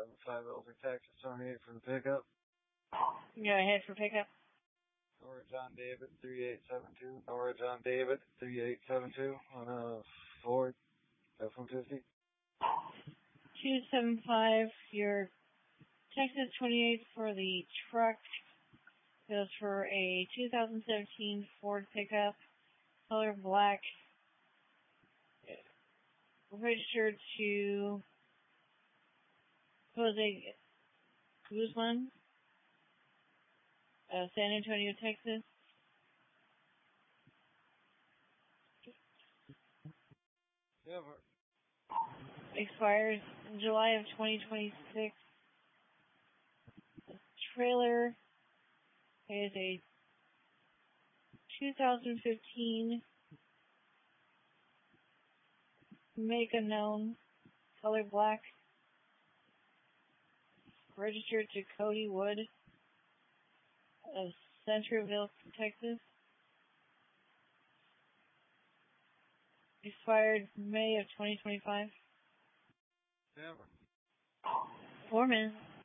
275 Elder Texas, 28 for the pickup. Go ahead for pickup. Nora John David, 3872. Nora John David, 3872 on a Ford F-150. 275, your Texas 28 for the truck goes for a 2017 Ford pickup, color black, registered to Jose Guzman, San Antonio, Texas. Never. Expires in July of 2026. The trailer is a 2015 make unknown, color black, registered to Cody Wood of Centerville, Texas. Expired May of 2025. Never. 4 minutes.